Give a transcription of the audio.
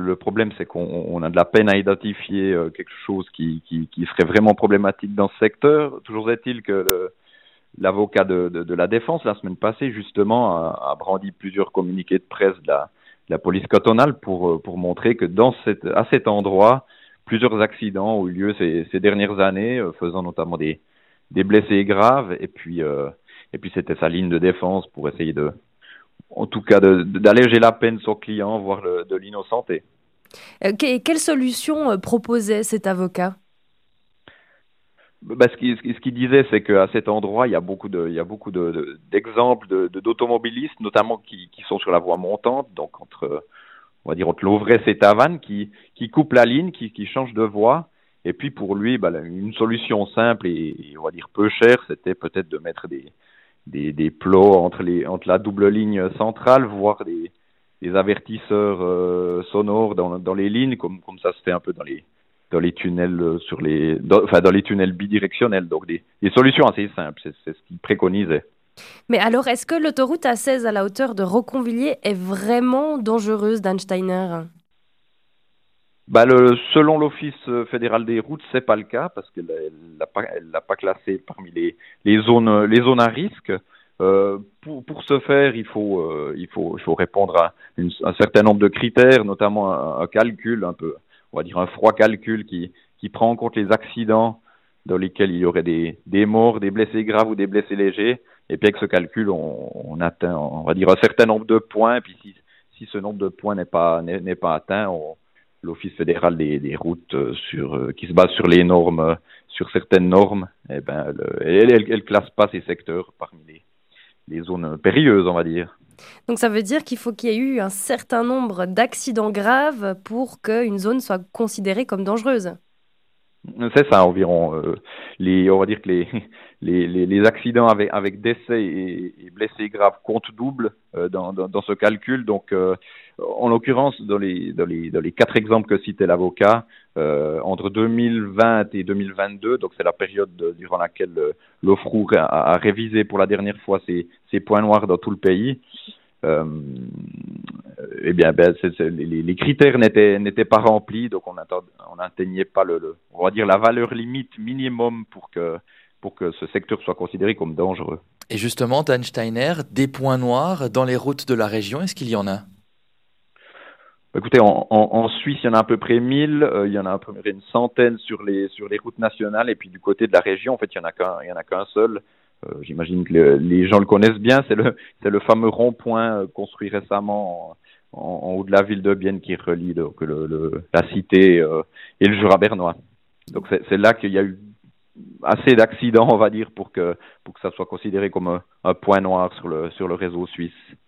le problème, c'est qu'on a de la peine à identifier quelque chose qui serait vraiment problématique dans ce secteur. Toujours est-il que l'avocat de la défense, la semaine passée, justement, a brandi plusieurs communiqués de presse de la police cantonale pour montrer que à cet endroit, plusieurs accidents ont eu lieu ces dernières années, faisant notamment des blessés graves, et puis c'était sa ligne de défense pour essayer en tout cas d'alléger la peine de son client, voire de l'innocenter. Quelle solution proposait cet avocat? Ce qu'il disait, c'est qu'à cet endroit, il y a beaucoup d'exemples d'automobilistes, notamment qui sont sur la voie montante, donc on va dire entre Lauvrès et Tavannes, qui coupent la ligne, qui changent de voie. Et puis pour lui, une solution simple et on va dire peu chère, c'était peut-être de mettre des plots entre la double ligne centrale, voire des avertisseurs sonores dans les lignes, comme ça se fait un peu dans les tunnels dans les tunnels bidirectionnels. Donc des solutions assez simples, c'est ce qu'il préconisait. Mais alors, est-ce que l'autoroute A16 à la hauteur de Roconvilliers est vraiment dangereuse, Dan Steiner? Selon l'Office fédéral des routes, c'est pas le cas parce qu'elle l'a pas classé parmi les zones à risque. Pour ce faire, il faut répondre à un certain nombre de critères, notamment un calcul un peu, on va dire un froid calcul qui prend en compte les accidents dans lesquels il y aurait des morts, des blessés graves ou des blessés légers. Et puis avec ce calcul, on atteint, on va dire un certain nombre de points. Et puis si ce nombre de points n'est pas atteint, l'Office fédéral des routes qui se base sur les normes, sur certaines normes, elle classe pas ces secteurs parmi les zones périlleuses, on va dire. Donc ça veut dire qu'il faut qu'il y ait eu un certain nombre d'accidents graves pour qu'une zone soit considérée comme dangereuse. C'est ça environ. On va dire que les accidents avec décès et blessés graves comptent double dans ce calcul. Donc, en l'occurrence, dans les quatre exemples que citait l'avocat, entre 2020 et 2022, donc c'est la période durant laquelle l'OFROUR a révisé pour la dernière fois ses points noirs dans tout le pays. Euh, eh bien, les critères n'étaient pas remplis, donc on n'atteignait pas on va dire la valeur limite minimum pour que ce secteur soit considéré comme dangereux. Et justement, Dan Steiner, des points noirs dans les routes de la région, est-ce qu'il y en a? Écoutez, en Suisse, il y en a à peu près 1000, il y en a à peu près une centaine sur les routes nationales, et puis du côté de la région, en fait, il y en a qu'un seul. J'imagine que les gens le connaissent bien, c'est le fameux rond-point construit récemment en haut de la ville de Bienne qui relie donc, la cité et le Jura bernois. Donc c'est là qu'il y a eu assez d'accidents, on va dire, pour que ça soit considéré comme un point noir sur le réseau suisse.